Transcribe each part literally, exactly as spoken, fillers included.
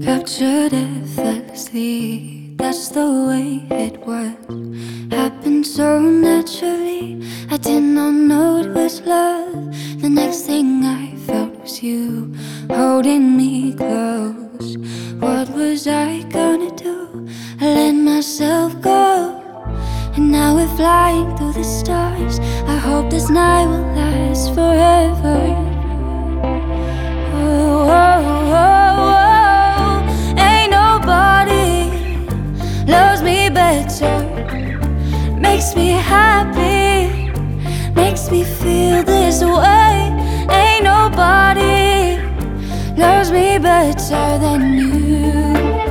Captured effortlessly, that's the way it was. Happened so naturally, I did not know it was love. The next thing I felt was you holding me close. What was I gonna do? I let myself go, and now we're flying through the stars. I hope this night will last forever. Oh, oh, oh, oh. Ain't nobody loves me better, makes me happy, makes me feel this way. Ain't nobody loves me better than you.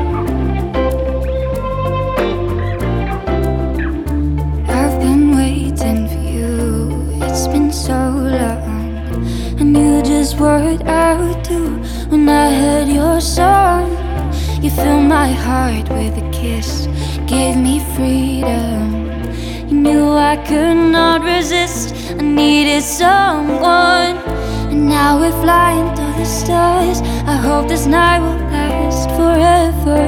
I've been waiting for you, it's been so long. I knew just what I would do when I heard your song. You filled my heart with a kiss, gave me freedom. You knew I could not resist, I needed someone. And now we're flying through the stars. I hope this night will last forever.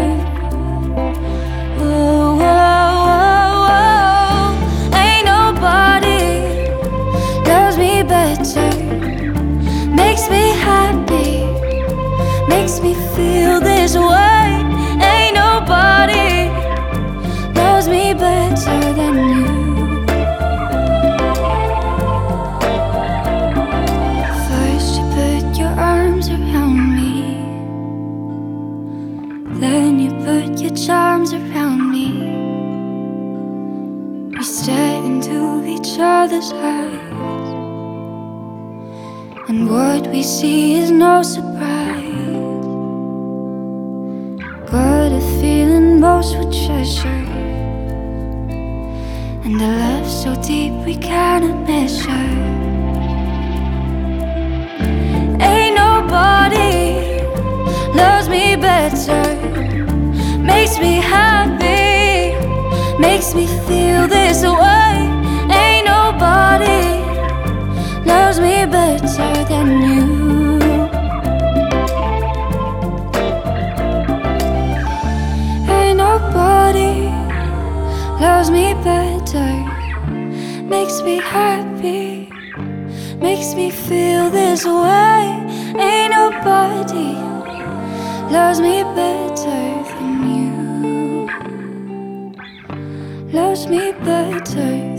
Oh, oh, oh, oh. Ain't nobody loves me better, makes me happy, makes me feel this way. Ain't nobody loves me better than you. First you put your arms around me, then you put your charms around me. We stare into each other's eyes, and what we see is no surprise. Got a feeling most would treasure, and a love so deep we cannot measure. Ain't nobody loves me better, makes me happy, makes me feel this way. Ain't nobody loves me better than you. Ain't nobody loves me better, makes me happy, makes me feel this way. Ain't nobody loves me better than you, loves me better